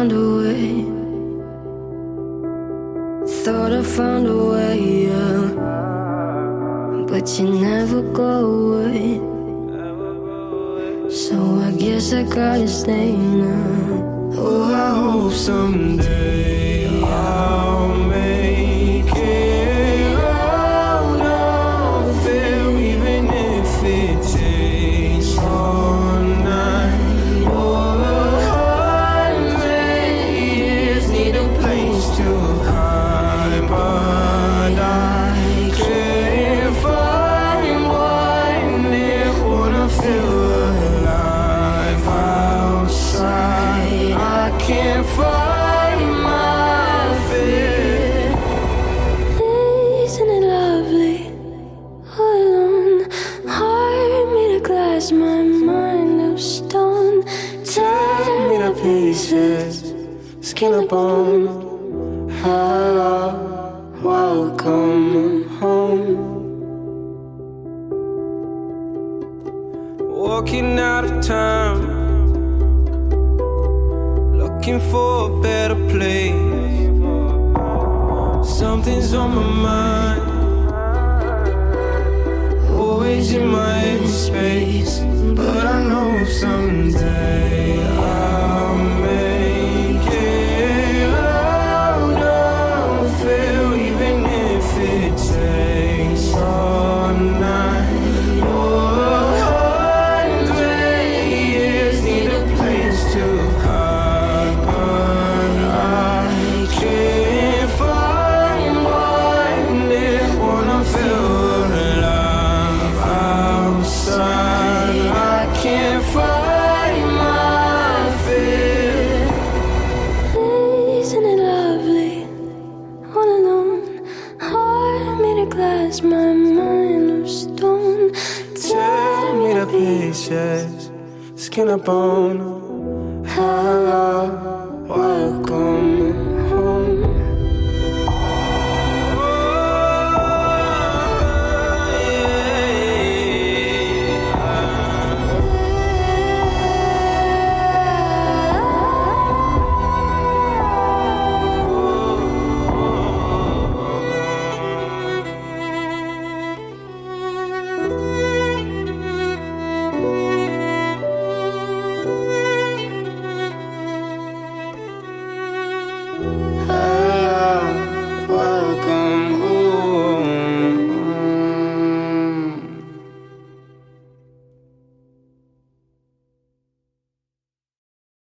found a way. Thought I found a way, yeah. But you never go away. So I guess I gotta stay now. Oh, I hope someday I'll make it out of it, even if it takes all night or 100 years. Need a place to hide, but I can't find one that wanna feel alive outside. I can't find my fear. Isn't it lovely? All alone, heart made of glass, my mind of stone. Tear me to pieces, skin and bone. Hello, welcome home. Walking out of time, looking for a better place. Something's on my mind, always in my head space. But I know someday I'll make it out of it, even if it takes all night or 100 years. Need a place to hide, but I can't find one that wanna feel alive outside. I can't find my fear. Isn't it lovely? All alone, heart made of glass, my mind of stone. Tear me to pieces, skin and bone. Hello, welcome